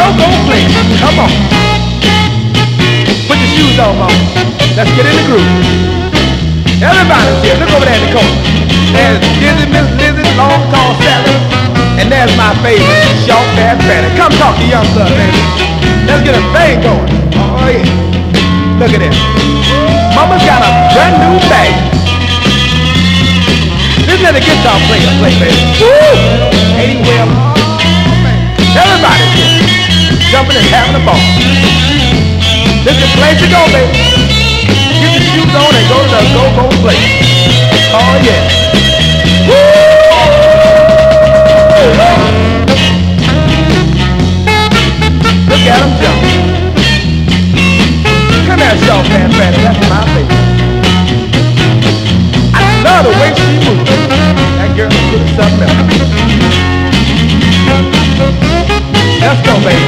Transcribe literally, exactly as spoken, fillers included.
go-go place. Come on. Put your shoes on, mama. Let's get in the groove. Everybody's here. Look over there in the corner. There's Dizzy, Miss Lizzie, Long Tall Sally. And there's my favorite, Short Fat Fanny. Come talk to young blood, baby. Let's get a thing going. Oh, yeah. Look at this. Mama's got a brand new bag. This is the guitar player play, baby. Woo! Eddie Will. Everybody's here. Jumping and having a ball. This is the place to go, baby. Get your shoes on and go to the go-go place. Oh, yeah. Woo! Look at him jump. Come here, Short Fat Fanny. That's my favorite. I love the way she moves. That girl is good at something else. Let's go, baby.